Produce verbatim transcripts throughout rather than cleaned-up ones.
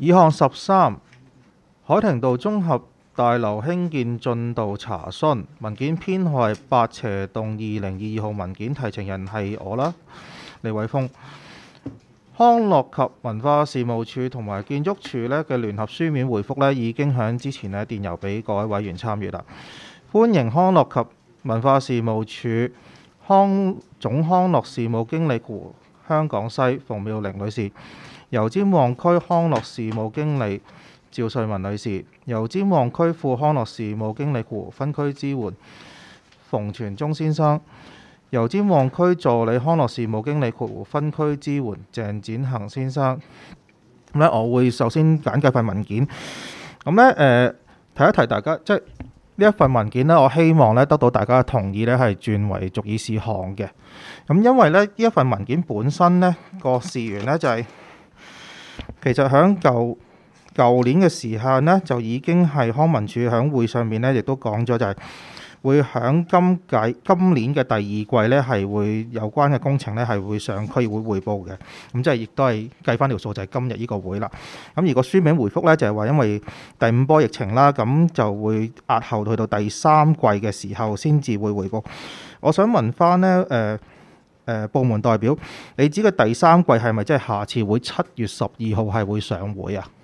議項十三，海庭道綜合大樓興建進度查詢，文件編號係八斜洞二零二二號文件，提呈人係我啦，李偉峰。康樂及文化事務署同埋建築署咧嘅聯合書面回覆咧，已經喺之前咧電郵俾各位委員參閱啦。歡迎康樂及文化事務署康總康樂事務經理乎香港西馮妙玲女士，油尖旺區康樂事務經理趙瑞文女士，油尖旺區副康樂事務經理乎分區支援馮傳忠先生，油尖旺區助理康樂事務經理括弧分區支援鄭展恒先生。咁咧，我會首先簡介份文件。咁咧誒，提一提大家，即係呢一份文件咧，我希望咧得到大家嘅同意咧，係轉為逐議事項嘅。咁因為咧呢一份文件本身咧個事源咧就係、是、其實喺舊舊年嘅時限咧就已經係康文署喺會上面咧亦都講咗，就係會喺今屆今年嘅第二季咧係會有關嘅工程咧係會上區議會匯報嘅。咁即係亦都係計翻條數，就係今日呢個會啦。咁而個書面回覆咧就係話，因為第五波疫情啦，咁就會押後去到第三季嘅時候先至會匯報。我想問翻咧誒誒部門代表，你指嘅第三季係咪即係下次會七月十二號係會上會啊？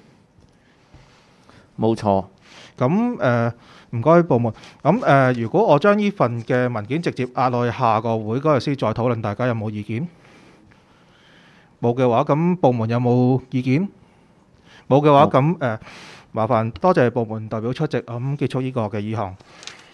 冇錯。 咁誒唔該部門。咁誒、呃，如果我將呢份嘅文件直接壓落去下個會嗰日先再討論，大家有冇意見？冇嘅話，咁部門有冇意見？冇嘅話，咁誒、呃、麻煩多謝部門代表出席，咁結束呢個嘅議項。